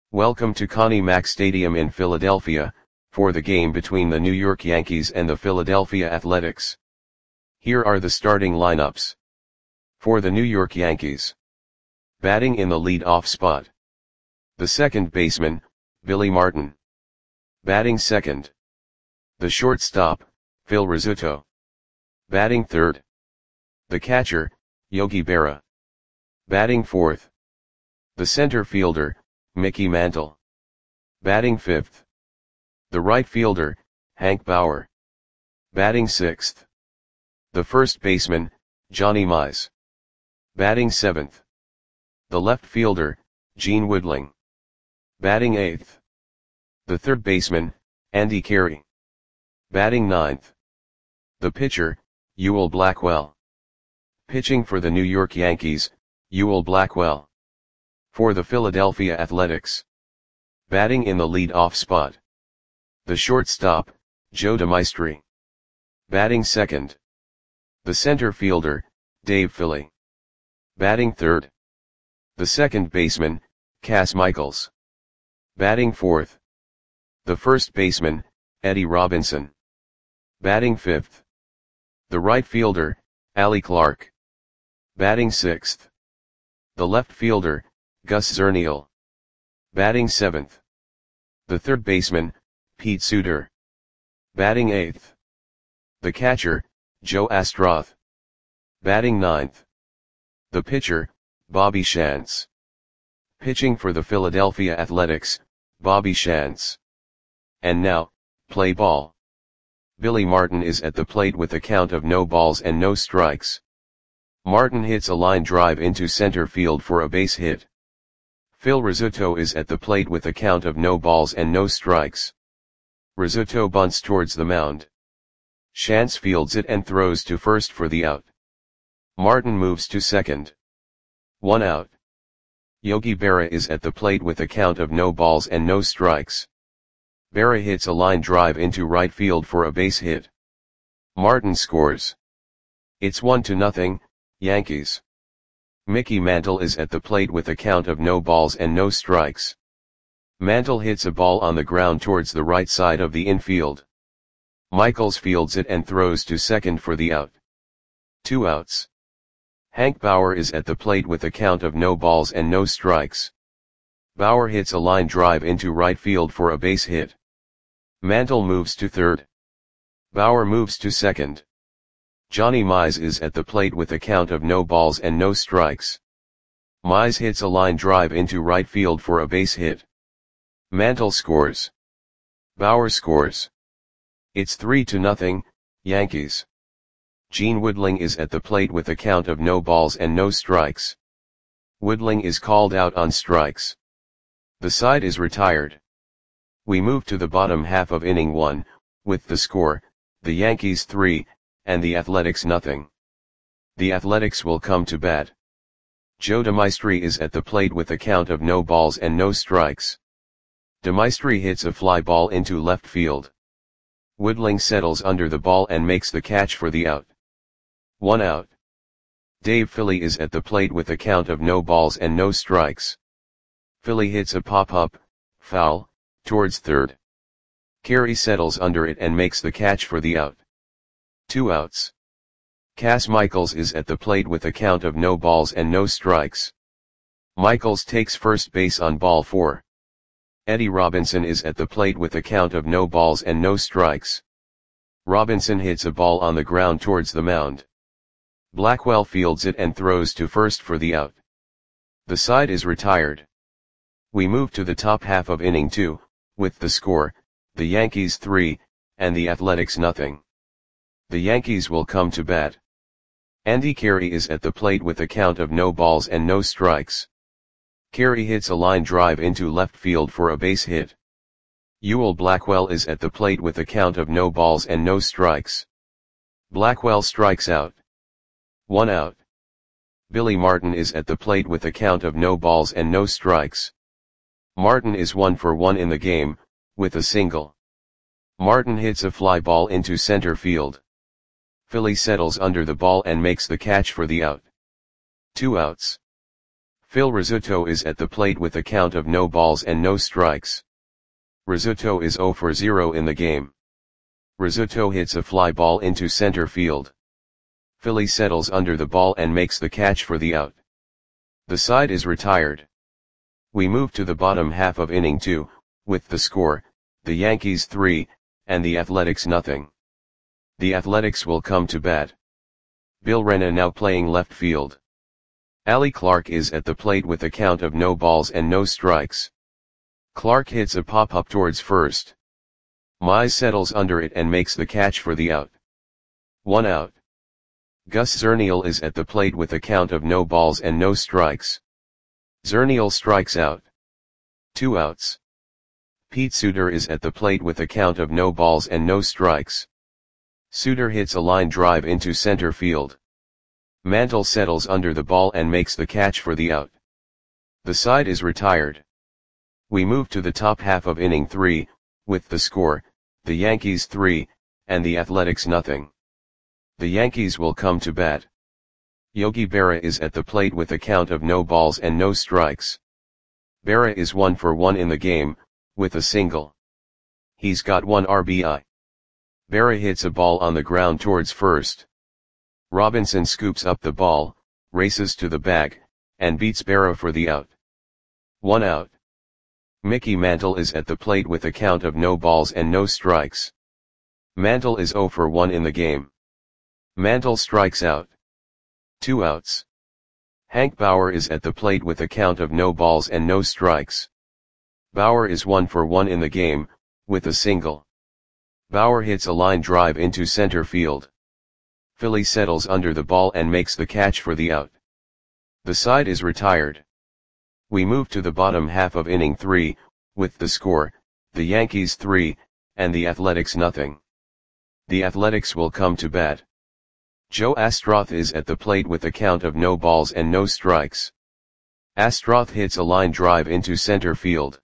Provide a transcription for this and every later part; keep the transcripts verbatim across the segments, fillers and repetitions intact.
Welcome to Connie Mack Stadium in Philadelphia, for the game between the New York Yankees and the Philadelphia Athletics. Here are the starting lineups. For the New York Yankees. Batting in the lead-off spot. The second baseman, Billy Martin. Batting second. The shortstop, Phil Rizzuto. Batting third. The catcher, Yogi Berra. Batting fourth. The center fielder, Mickey Mantle. Batting fifth. The right fielder, Hank Bauer. Batting sixth. The first baseman, Johnny Mize. Batting seventh. The left fielder, Gene Woodling. Batting eighth. The third baseman, Andy Carey. Batting ninth. The pitcher, Ewell Blackwell. Pitching for the New York Yankees, Ewell Blackwell. For the Philadelphia Athletics. Batting in the lead-off spot. The shortstop, Joe DeMaestri. Batting second. The center fielder, Dave Philly. Batting third. The second baseman, Cas Michaels. Batting fourth. The first baseman, Eddie Robinson. Batting fifth. The right fielder, Allie Clark. Batting sixth. The left fielder, Gus Zernial. Batting seventh. The third baseman, Pete Suter. Batting eighth. The catcher, Joe Astroth. Batting ninth. The pitcher, Bobby Shantz. Pitching for the Philadelphia Athletics, Bobby Shantz. And now, play ball. Billy Martin is at the plate with a count of no balls and no strikes. Martin hits a line drive into center field for a base hit. Phil Rizzuto is at the plate with a count of no balls and no strikes. Rizzuto bunts towards the mound. Shantz fields it and throws to first for the out. Martin moves to second. One out. Yogi Berra is at the plate with a count of no balls and no strikes. Berra hits a line drive into right field for a base hit. Martin scores. It's one to nothing, Yankees. Mickey Mantle is at the plate with a count of no balls and no strikes. Mantle hits a ball on the ground towards the right side of the infield. Michaels fields it and throws to second for the out. Two outs. Hank Bauer is at the plate with a count of no balls and no strikes. Bauer hits a line drive into right field for a base hit. Mantle moves to third. Bauer moves to second. Johnny Mize is at the plate with a count of no balls and no strikes. Mize hits a line drive into right field for a base hit. Mantle scores. Bauer scores. It's three to nothing, Yankees. Gene Woodling is at the plate with a count of no balls and no strikes. Woodling is called out on strikes. The side is retired. We move to the bottom half of inning one, with the score, the Yankees three, and the Athletics nothing. The Athletics will come to bat. Joe DeMaestri is at the plate with a count of no balls and no strikes. DeMaestri hits a fly ball into left field. Woodling settles under the ball and makes the catch for the out. One out. Dave Philly is at the plate with a count of no balls and no strikes. Philly hits a pop-up, foul, towards third. Carey settles under it and makes the catch for the out. Two outs. Cas Michaels is at the plate with a count of no balls and no strikes. Michaels takes first base on ball four. Eddie Robinson is at the plate with a count of no balls and no strikes. Robinson hits a ball on the ground towards the mound. Blackwell fields it and throws to first for the out. The side is retired. We move to the top half of inning two, with the score, the Yankees three, and the Athletics nothing. The Yankees will come to bat. Andy Carey is at the plate with a count of no balls and no strikes. Carey hits a line drive into left field for a base hit. Ewell Blackwell is at the plate with a count of no balls and no strikes. Blackwell strikes out. One out. Billy Martin is at the plate with a count of no balls and no strikes. Martin is one for one in the game, with a single. Martin hits a fly ball into center field. Philly settles under the ball and makes the catch for the out. Two outs. Phil Rizzuto is at the plate with a count of no balls and no strikes. Rizzuto is zero for zero in the game. Rizzuto hits a fly ball into center field. Philly settles under the ball and makes the catch for the out. The side is retired. We move to the bottom half of inning two, with the score, the Yankees three, and the Athletics nothing. The Athletics will come to bat. Bill Rena now playing left field. Allie Clark is at the plate with a count of no balls and no strikes. Clark hits a pop-up towards first. Mize settles under it and makes the catch for the out. One out. Gus Zernial is at the plate with a count of no balls and no strikes. Zernial strikes out. Two outs. Pete Suter is at the plate with a count of no balls and no strikes. Suter hits a line drive into center field. Mantle settles under the ball and makes the catch for the out. The side is retired. We move to the top half of inning three, with the score, the Yankees three, and the Athletics nothing. The Yankees will come to bat. Yogi Berra is at the plate with a count of no balls and no strikes. Berra is one for one in the game, with a single. He's got one R B I. Berra hits a ball on the ground towards first. Robinson scoops up the ball, races to the bag, and beats Berra for the out. One out. Mickey Mantle is at the plate with a count of no balls and no strikes. Mantle is zero for one in the game. Mantle strikes out. Two outs. Hank Bauer is at the plate with a count of no balls and no strikes. Bauer is one for one in the game, with a single. Bauer hits a line drive into center field. Philly settles under the ball and makes the catch for the out. The side is retired. We move to the bottom half of inning three, with the score, the Yankees three, and the Athletics nothing. The Athletics will come to bat. Joe Astroth is at the plate with a count of no balls and no strikes. Astroth hits a line drive into center field.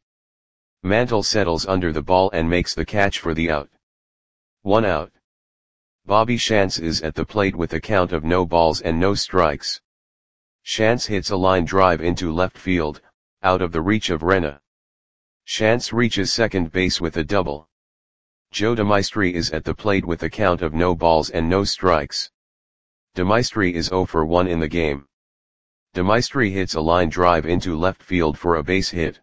Mantle settles under the ball and makes the catch for the out. One out. Bobby Shantz is at the plate with a count of no balls and no strikes. Shantz hits a line drive into left field, out of the reach of Rena. Shantz reaches second base with a double. Joe DeMaestri is at the plate with a count of no balls and no strikes. DeMaestri is zero for one in the game. DeMaestri hits a line drive into left field for a base hit.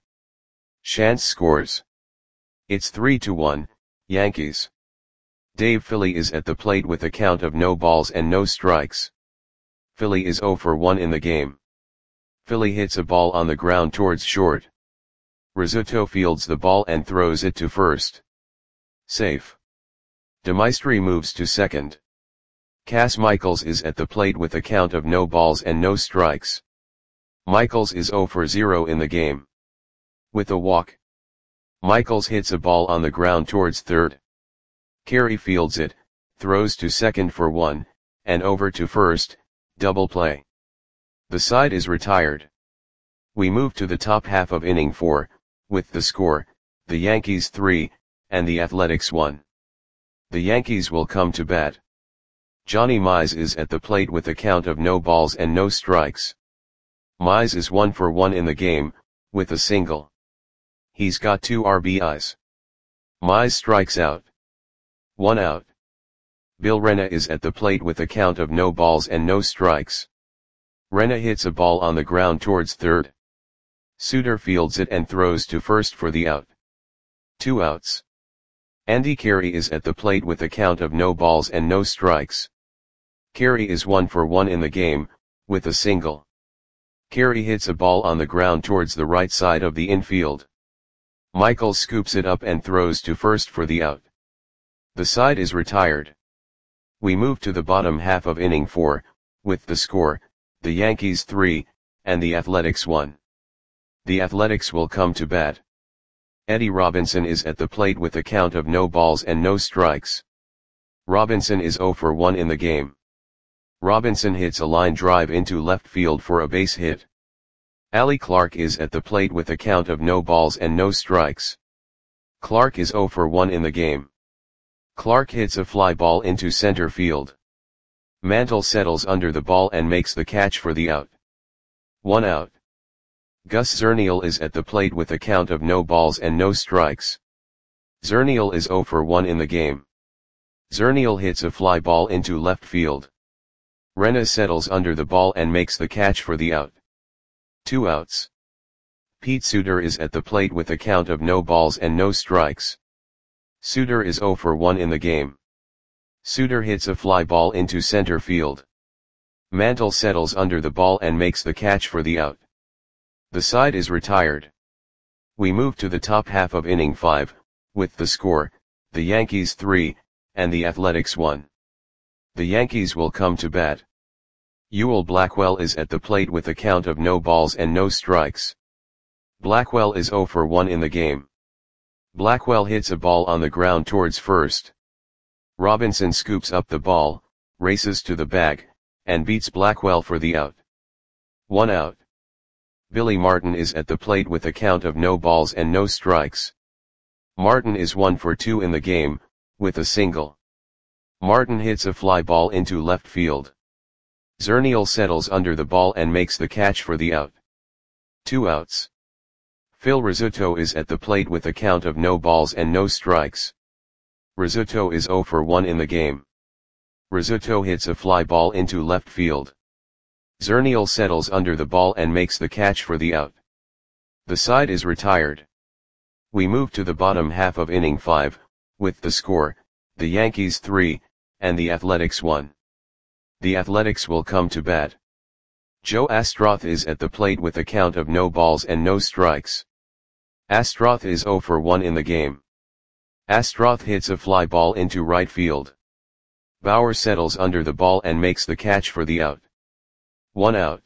Shantz scores. It's three to one, Yankees. Dave Philly is at the plate with a count of no balls and no strikes. Philly is zero for one in the game. Philly hits a ball on the ground towards short. Rizzuto fields the ball and throws it to first. Safe. DeMaestri moves to second. Cass Michaels is at the plate with a count of no balls and no strikes. Michaels is zero for zero in the game. With a walk. Michaels hits a ball on the ground towards third. Carey fields it, throws to second for one, and over to first, double play. The side is retired. We move to the top half of inning four, with the score, the Yankees three, and the Athletics one. The Yankees will come to bat. Johnny Mize is at the plate with a count of no balls and no strikes. Mize is one for one in the game, with a single. He's got two R B Is. Mize strikes out. One out. Bill Rena is at the plate with a count of no balls and no strikes. Rena hits a ball on the ground towards third. Suter fields it and throws to first for the out. Two outs. Andy Carey is at the plate with a count of no balls and no strikes. Carey is one for one in the game, with a single. Carey hits a ball on the ground towards the right side of the infield. Michaels scoops it up and throws to first for the out. The side is retired. We move to the bottom half of inning four, with the score, the Yankees three, and the Athletics one. The Athletics will come to bat. Eddie Robinson is at the plate with a count of no balls and no strikes. Robinson is zero for one in the game. Robinson hits a line drive into left field for a base hit. Allie Clark is at the plate with a count of no balls and no strikes. Clark is zero for one in the game. Clark hits a fly ball into center field. Mantle settles under the ball and makes the catch for the out. One out. Gus Zernial is at the plate with a count of no balls and no strikes. Zernial is zero for one in the game. Zernial hits a fly ball into left field. Rena settles under the ball and makes the catch for the out. Two outs. Pete Suter is at the plate with a count of no balls and no strikes. Suter is zero for one in the game. Suter hits a fly ball into center field. Mantle settles under the ball and makes the catch for the out. The side is retired. We move to the top half of inning five, with the score, the Yankees three, and the Athletics one. The Yankees will come to bat. Ewell Blackwell is at the plate with a count of no balls and no strikes. Blackwell is zero for one in the game. Blackwell hits a ball on the ground towards first. Robinson scoops up the ball, races to the bag, and beats Blackwell for the out. One out. Billy Martin is at the plate with a count of no balls and no strikes. Martin is one for two in the game, with a single. Martin hits a fly ball into left field. Zernial settles under the ball and makes the catch for the out. Two outs. Phil Rizzuto is at the plate with a count of no balls and no strikes. Rizzuto is zero for one in the game. Rizzuto hits a fly ball into left field. Zernial settles under the ball and makes the catch for the out. The side is retired. We move to the bottom half of inning five, with the score, the Yankees three, and the Athletics one. The Athletics will come to bat. Joe Astroth is at the plate with a count of no balls and no strikes. Astroth is zero for one in the game. Astroth hits a fly ball into right field. Bauer settles under the ball and makes the catch for the out. One out.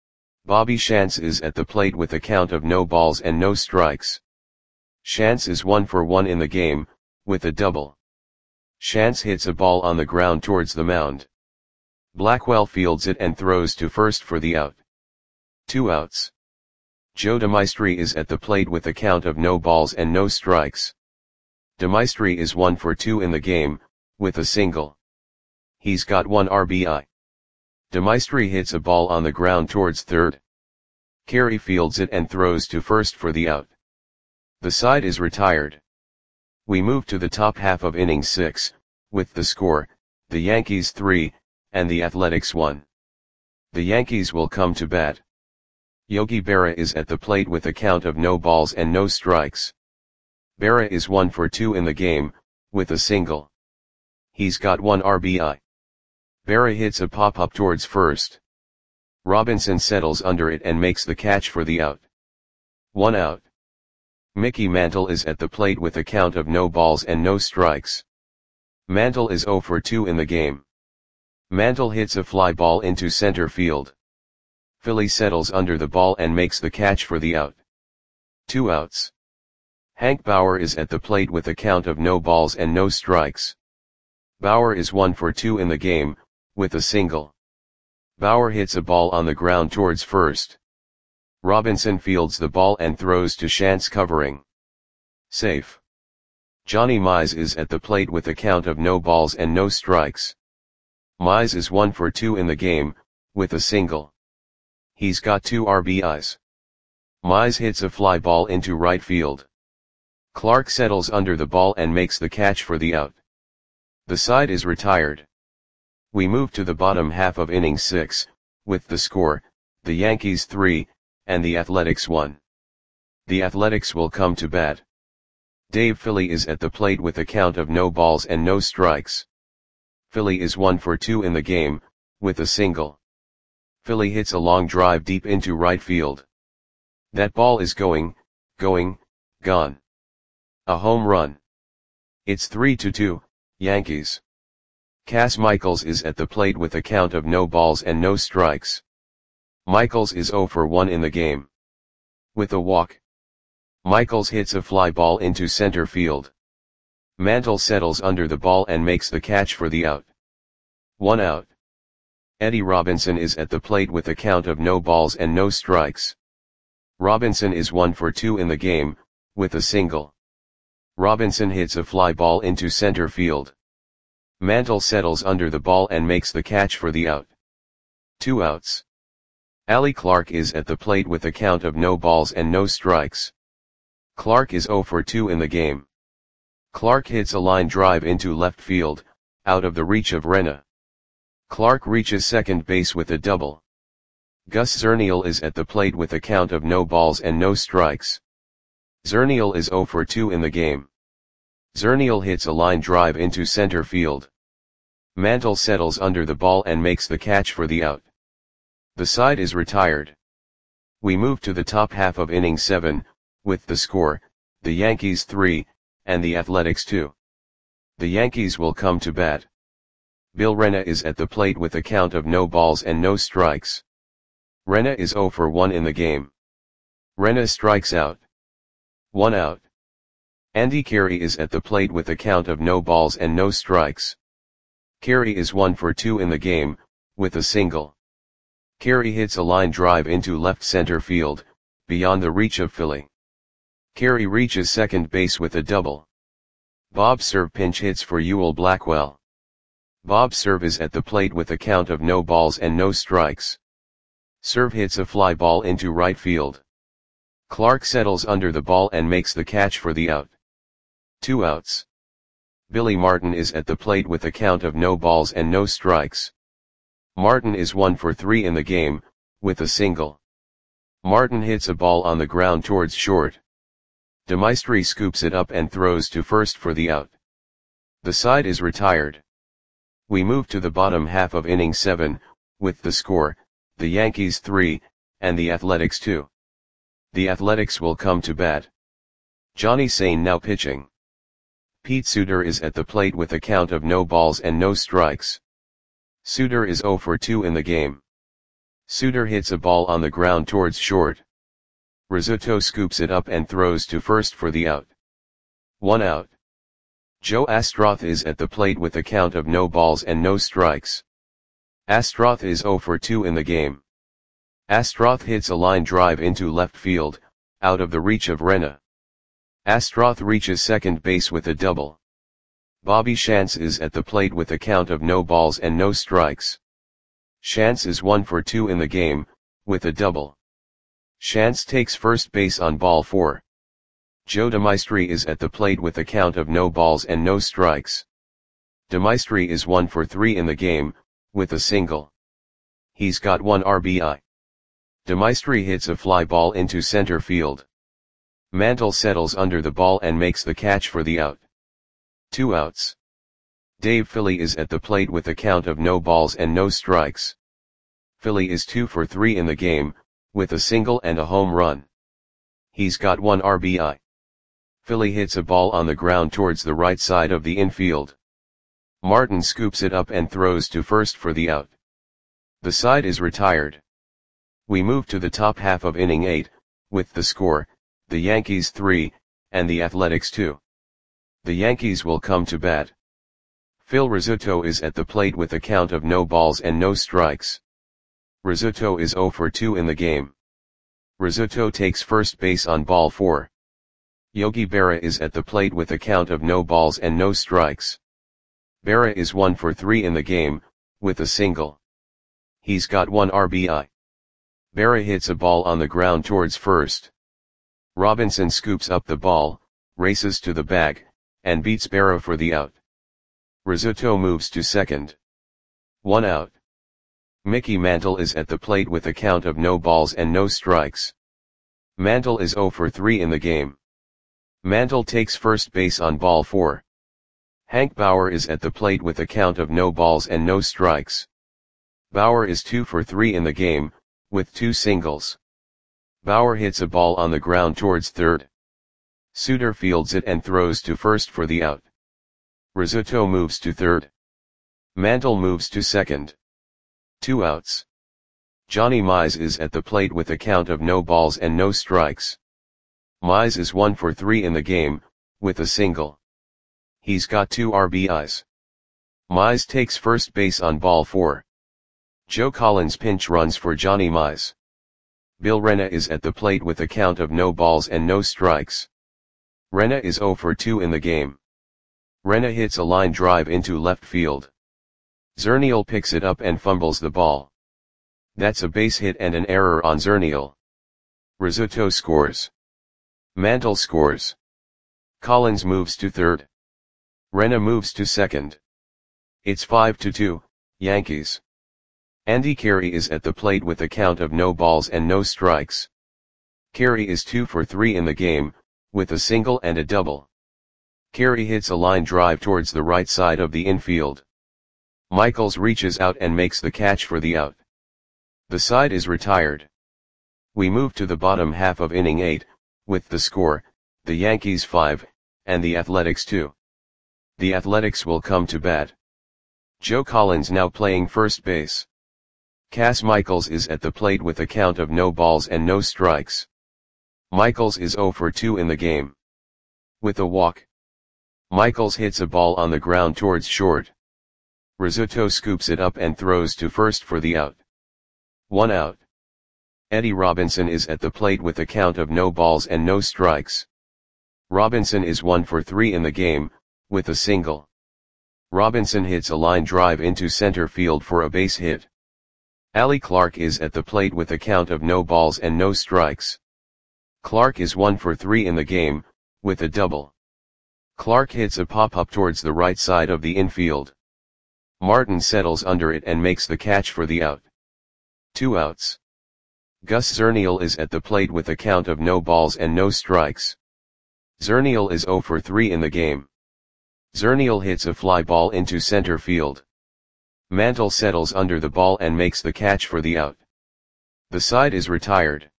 Bobby Shantz is at the plate with a count of no balls and no strikes. Shantz is one for one in the game, with a double. Shantz hits a ball on the ground towards the mound. Blackwell fields it and throws to first for the out. Two outs. Joe DeMaestri is at the plate with a count of no balls and no strikes. DeMaestri is one for two in the game, with a single. He's got one R B I. DeMaestri hits a ball on the ground towards third. Carey fields it and throws to first for the out. The side is retired. We move to the top half of inning six, with the score, the Yankees three, and the Athletics one. The Yankees will come to bat. Yogi Berra is at the plate with a count of no balls and no strikes. Berra is one for two in the game, with a single. He's got one R B I. Berra hits a pop-up towards first. Robinson settles under it and makes the catch for the out. One out. Mickey Mantle is at the plate with a count of no balls and no strikes. Mantle is zero for two in the game. Mantle hits a fly ball into center field. Philly settles under the ball and makes the catch for the out. Two outs. Hank Bauer is at the plate with a count of no balls and no strikes. Bauer is one for two in the game, with a single. Bauer hits a ball on the ground towards first. Robinson fields the ball and throws to Shantz covering. Safe. Johnny Mize is at the plate with a count of no balls and no strikes. Mize is one for two in the game, with a single. He's got two R B Is. Mize hits a fly ball into right field. Clark settles under the ball and makes the catch for the out. The side is retired. We move to the bottom half of inning six, with the score, the Yankees three, and the Athletics one. The Athletics will come to bat. Dave Philly is at the plate with a count of no balls and no strikes. Philly is one for two in the game, with a single. Philly hits a long drive deep into right field. That ball is going, going, gone. A home run. It's three to two, Yankees. Cass Michaels is at the plate with a count of no balls and no strikes. Michaels is zero for one in the game. With a walk. Michaels hits a fly ball into center field. Mantle settles under the ball and makes the catch for the out. One out. Eddie Robinson is at the plate with a count of no balls and no strikes. Robinson is one for two in the game, with a single. Robinson hits a fly ball into center field. Mantle settles under the ball and makes the catch for the out. Two outs. Ali Clark is at the plate with a count of no balls and no strikes. Clark is zero for two in the game. Clark hits a line drive into left field, out of the reach of Rena. Clark reaches second base with a double. Gus Zernial is at the plate with a count of no balls and no strikes. Zernial is zero for two in the game. Zernial hits a line drive into center field. Mantle settles under the ball and makes the catch for the out. The side is retired. We move to the top half of inning seven, with the score, the Yankees three, and the Athletics two. The Yankees will come to bat. Bill Rena is at the plate with a count of no balls and no strikes. Rena is zero for one in the game. Rena strikes out. One out. Andy Carey is at the plate with a count of no balls and no strikes. Carey is one for two in the game, with a single. Carey hits a line drive into left center field, beyond the reach of Philly. Carey reaches second base with a double. Bob Cerv pinch hits for Ewell Blackwell. Bob Cerv is at the plate with a count of no balls and no strikes. Cerv hits a fly ball into right field. Clark settles under the ball and makes the catch for the out. Two outs. Billy Martin is at the plate with a count of no balls and no strikes. Martin is one for three in the game, with a single. Martin hits a ball on the ground towards short. DeMaestri scoops it up and throws to first for the out. The side is retired. We move to the bottom half of inning seven, with the score, the Yankees three, and the Athletics two. The Athletics will come to bat. Johnny Sain now pitching. Pete Suter is at the plate with a count of no balls and no strikes. Suter is zero for two in the game. Suter hits a ball on the ground towards short. Rizzuto scoops it up and throws to first for the out. One out. Joe Astroth is at the plate with a count of no balls and no strikes. Astroth is zero for two in the game. Astroth hits a line drive into left field, out of the reach of Rena. Astroth reaches second base with a double. Bobby Shantz is at the plate with a count of no balls and no strikes. Shantz is one for two in the game, with a double. Shantz takes first base on ball four. Joe DeMaestri is at the plate with a count of no balls and no strikes. DeMaestri is one for three in the game, with a single. He's got one R B I. DeMaestri hits a fly ball into center field. Mantle settles under the ball and makes the catch for the out. Two outs. Dave Philly is at the plate with a count of no balls and no strikes. Philly is two for three in the game, with a single and a home run. He's got one R B I. Philly hits a ball on the ground towards the right side of the infield. Martin scoops it up and throws to first for the out. The side is retired. We move to the top half of inning eight, with the score, the Yankees three, and the Athletics two. The Yankees will come to bat. Phil Rizzuto is at the plate with a count of no balls and no strikes. Rizzuto is zero for two in the game. Rizzuto takes first base on ball four. Yogi Berra is at the plate with a count of no balls and no strikes. Berra is one for three in the game, with a single. He's got one R B I. Berra hits a ball on the ground towards first. Robinson scoops up the ball, races to the bag, and beats Berra for the out. Rizzuto moves to second. One out. Mickey Mantle is at the plate with a count of no balls and no strikes. Mantle is zero for three in the game. Mantle takes first base on ball four. Hank Bauer is at the plate with a count of no balls and no strikes. Bauer is two for three in the game, with two singles. Bauer hits a ball on the ground towards third. Suter fields it and throws to first for the out. Rizzuto moves to third. Mantle moves to second. Two outs. Johnny Mize is at the plate with a count of no balls and no strikes. Mize is one for three in the game, with a single. He's got two R B Is. Mize takes first base on ball four. Joe Collins pinch runs for Johnny Mize. Bill Rena is at the plate with a count of no balls and no strikes. Rena is zero for two in the game. Rena hits a line drive into left field. Zernial picks it up and fumbles the ball. That's a base hit and an error on Zernial. Rizzuto scores. Mantle scores. Collins moves to third. Rena moves to second. It's five to two, Yankees. Andy Carey is at the plate with a count of no balls and no strikes. Carey is two for three in the game, with a single and a double. Carey hits a line drive towards the right side of the infield. Michaels reaches out and makes the catch for the out. The side is retired. We move to the bottom half of inning eight, with the score, the Yankees five, and the Athletics two. The Athletics will come to bat. Joe Collins now playing first base. Cass Michaels is at the plate with a count of no balls and no strikes. Michaels is zero for two in the game. With a walk. Michaels hits a ball on the ground towards short. Rizzuto scoops it up and throws to first for the out. One out. Eddie Robinson is at the plate with a count of no balls and no strikes. Robinson is one for three in the game, with a single. Robinson hits a line drive into center field for a base hit. Allie Clark is at the plate with a count of no balls and no strikes. Clark is one for three in the game, with a double. Clark hits a pop-up towards the right side of the infield. Martin settles under it and makes the catch for the out. Two outs. Gus Zernial is at the plate with a count of no balls and no strikes. Zernial is zero for three in the game. Zernial hits a fly ball into center field. Mantle settles under the ball and makes the catch for the out. The side is retired.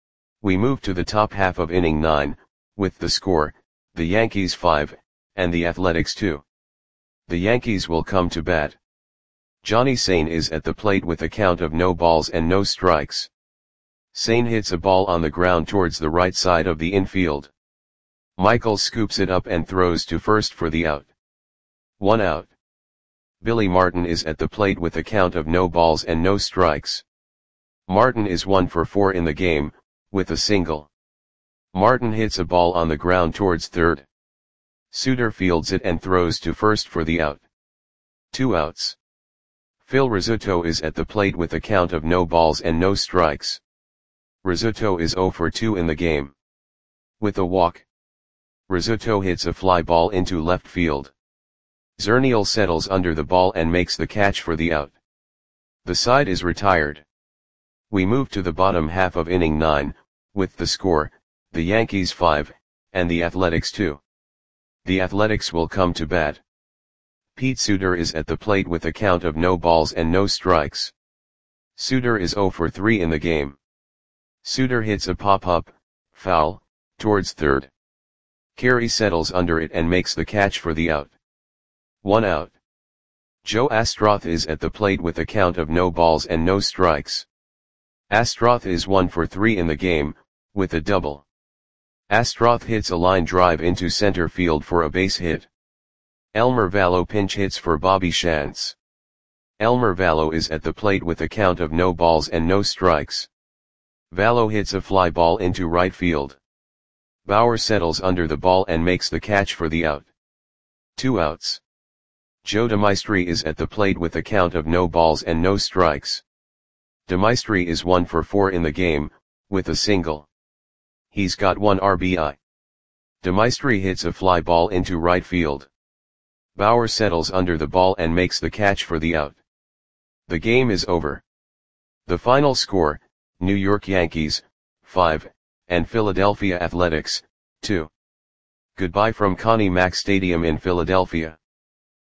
We move to the top half of inning nine, with the score, the Yankees five, and the Athletics two. The Yankees will come to bat. Johnny Sain is at the plate with a count of no balls and no strikes. Sain hits a ball on the ground towards the right side of the infield. Michaels scoops it up and throws to first for the out. One out. Billy Martin is at the plate with a count of no balls and no strikes. Martin is one for four in the game, with a single. Martin hits a ball on the ground towards third. Suter fields it and throws to first for the out. Two outs. Phil Rizzuto is at the plate with a count of no balls and no strikes. Rizzuto is zero for two in the game. With a walk. Rizzuto hits a fly ball into left field. Zernial settles under the ball and makes the catch for the out. The side is retired. We move to the bottom half of inning nine, with the score, the Yankees five, and the Athletics two. The Athletics will come to bat. Pete Suter is at the plate with a count of no balls and no strikes. Suter is zero for three in the game. Suter hits a pop-up, foul, towards third. Carey settles under it and makes the catch for the out. One out. Joe Astroth is at the plate with a count of no balls and no strikes. Astroth is one for three in the game, with a double. Astroth hits a line drive into center field for a base hit. Elmer Vallo pinch hits for Bobby Shantz. Elmer Vallo is at the plate with a count of no balls and no strikes. Vallo hits a fly ball into right field. Bauer settles under the ball and makes the catch for the out. Two outs. Joe DeMaestri is at the plate with a count of no balls and no strikes. DeMaestri is one for four in the game, with a single. He's got one R B I. DeMaestri hits a fly ball into right field. Bauer settles under the ball and makes the catch for the out. The game is over. The final score, New York Yankees, five, and Philadelphia Athletics, two. Goodbye from Connie Mack Stadium in Philadelphia.